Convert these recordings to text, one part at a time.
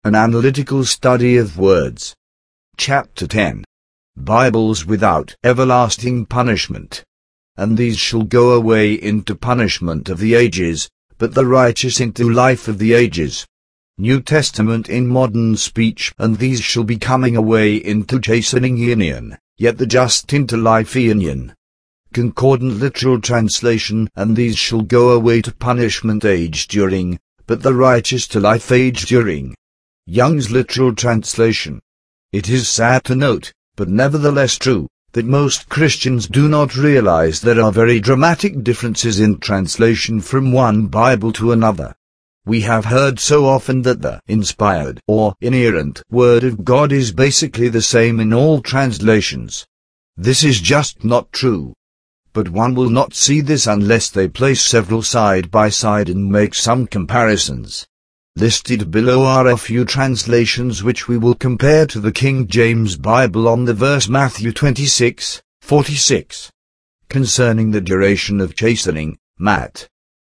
An Analytical Study of Words. Chapter 10. Bibles without everlasting punishment. And these shall go away into punishment of the ages, but the righteous into life of the ages. New Testament in modern speech. And these shall be coming away into chastening eonian, yet the just into life eonian. Concordant literal translation. And these shall go away to punishment age during, but the righteous to life age during. Young's literal translation. It is sad to note, but nevertheless true, that most Christians do not realize there are very dramatic differences in translation from one Bible to another. We have heard so often that the inspired or inerrant Word of God is basically the same in all translations. This is just not true. But one will not see this unless they place several side by side and make some comparisons. Listed below are a few translations which we will compare to the King James Bible on the verse Matthew 26:46. Concerning the duration of chastening, Matt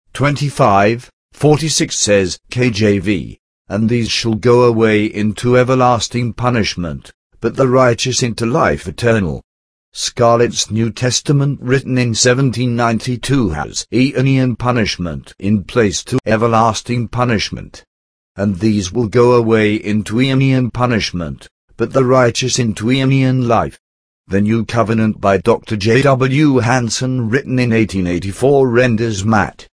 25:46 says, KJV, and these shall go away into everlasting punishment, but the righteous into life eternal. Scarlett's New Testament written in 1792 has aeonian punishment in place to everlasting punishment. And these will go away into aeonian punishment, but the righteous into aeonian life. The New Covenant by Dr. J. W. Hanson written in 1884 renders Matt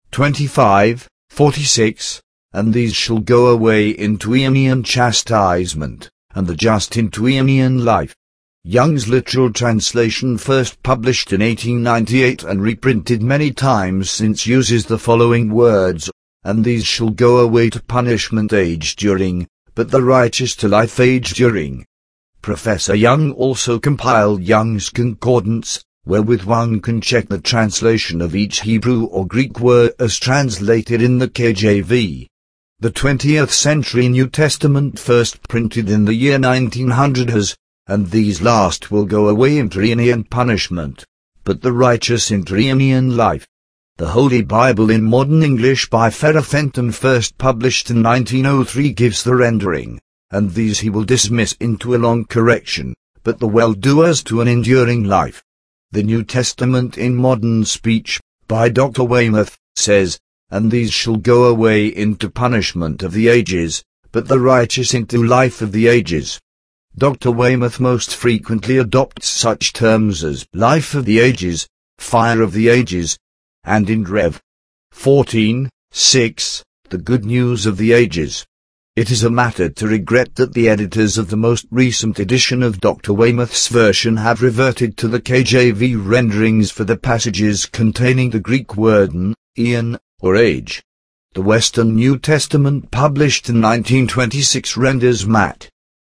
25:46, and these shall go away into aeonian chastisement, and the just into aeonian life. Young's literal translation, first published in 1898 and reprinted many times since, uses the following words, and these shall go away to punishment age during, but the righteous to life age during. Professor Young also compiled Young's Concordance, wherewith one can check the translation of each Hebrew or Greek word as translated in the KJV. The 20th century New Testament, first printed in the year 1900, has, and these last will go away into aeonian punishment, but the righteous into aeonian life. The Holy Bible in Modern English by Farrar Fenton, first published in 1903, gives the rendering, and these he will dismiss into a long correction, but the well-doers to an enduring life. The New Testament in Modern Speech, by Dr. Weymouth, says, and these shall go away into punishment of the ages, but the righteous into life of the ages. Dr. Weymouth most frequently adopts such terms as life of the ages, fire of the ages, and in Rev. 14:6, the good news of the ages. It is a matter to regret that the editors of the most recent edition of Dr. Weymouth's version have reverted to the KJV renderings for the passages containing the Greek word eon, or age. The Western New Testament, published in 1926, renders Matt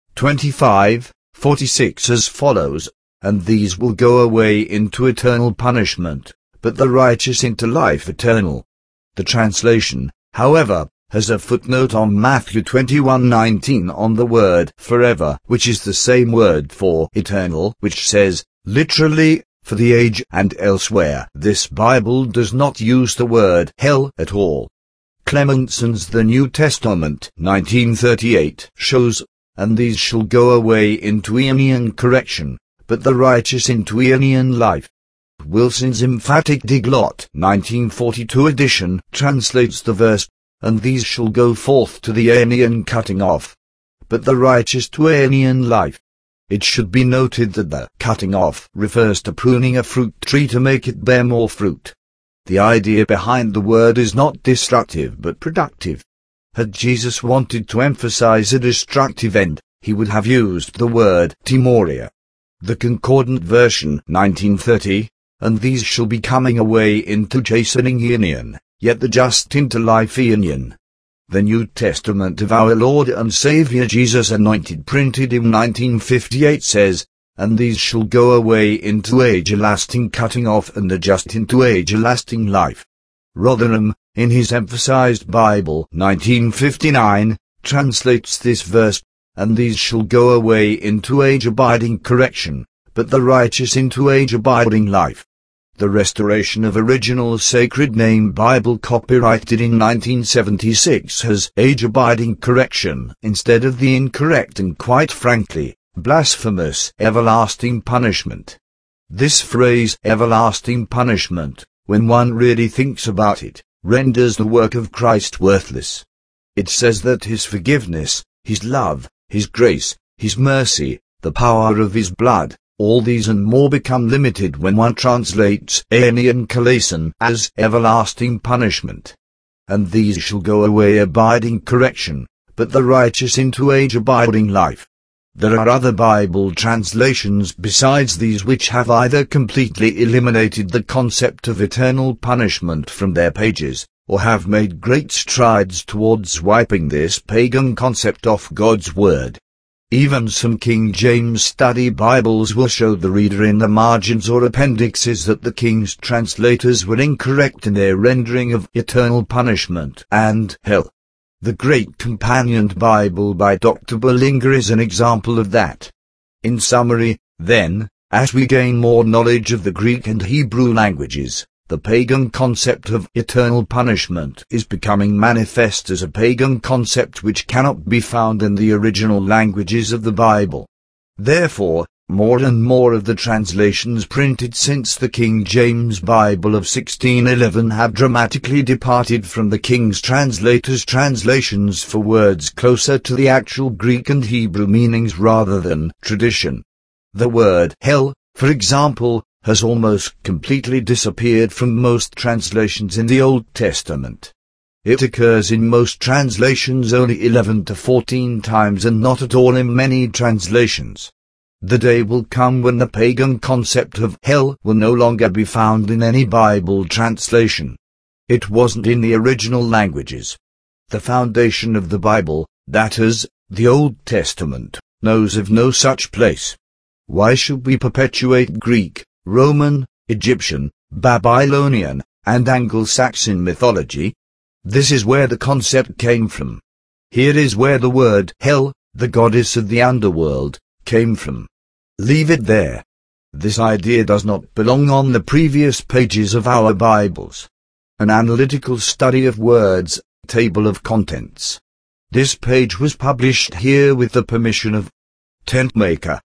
25:46 as follows, and these will go away into eternal punishment, but the righteous into life eternal. The translation, however, has a footnote on Matthew 21:19 on the word forever, which is the same word for eternal, which says, literally, for the age, and elsewhere this Bible does not use the word hell at all. Clemenson's The New Testament 1938 shows, and these shall go away into aeonian correction, but the righteous into aeonian life. Wilson's Emphatic Diglot 1942 edition translates the verse, and these shall go forth to the aeonian cutting off, but the righteous to aeonian life. It should be noted that the cutting off refers to pruning a fruit tree to make it bear more fruit. The idea behind the word is not destructive but productive. Had Jesus wanted to emphasize a destructive end, he would have used the word timoria. The Concordant version 1930, and these shall be coming away into chastening eonian, yet the just into life eonian. The New Testament of our Lord and Saviour Jesus Anointed, printed in 1958, says, and these shall go away into age-lasting cutting off, and the just into age-lasting life. Rotherham, in his Emphasized Bible 1959, translates this verse, and these shall go away into age-abiding correction, but the righteous into age-abiding life. The restoration of original Sacred Name Bible copyrighted in 1976 has age-abiding correction instead of the incorrect and, quite frankly, blasphemous everlasting punishment. This phrase, everlasting punishment, when one really thinks about it, renders the work of Christ worthless. It says that His forgiveness, His love, His grace, His mercy, the power of His blood, all these and more become limited when one translates Aenean Kalason as everlasting punishment. And these shall go away abiding correction, but the righteous into age-abiding life. There are other Bible translations besides these which have either completely eliminated the concept of eternal punishment from their pages, or have made great strides towards wiping this pagan concept off God's Word. Even some King James Study Bibles will show the reader in the margins or appendixes that the King's translators were incorrect in their rendering of eternal punishment and hell. The Great Companion Bible by Dr. Bullinger is an example of that. In summary, then, as we gain more knowledge of the Greek and Hebrew languages, the pagan concept of eternal punishment is becoming manifest as a pagan concept which cannot be found in the original languages of the Bible. Therefore, more and more of the translations printed since the King James Bible of 1611 have dramatically departed from the King's translators' translations for words closer to the actual Greek and Hebrew meanings rather than tradition. The word hell, for example, has almost completely disappeared from most translations in the Old Testament. It occurs in most translations only 11 to 14 times and not at all in many translations. The day will come when the pagan concept of hell will no longer be found in any Bible translation. It wasn't in the original languages. The foundation of the Bible, that is, the Old Testament, knows of no such place. Why should we perpetuate Greek, Roman, Egyptian, Babylonian, and Anglo-Saxon mythology? This is where the concept came from. Here is where the word hell, the goddess of the underworld, came from. Leave it there. This idea does not belong on the previous pages of our Bibles. An analytical study of words, table of contents. This page was published here with the permission of Tentmaker.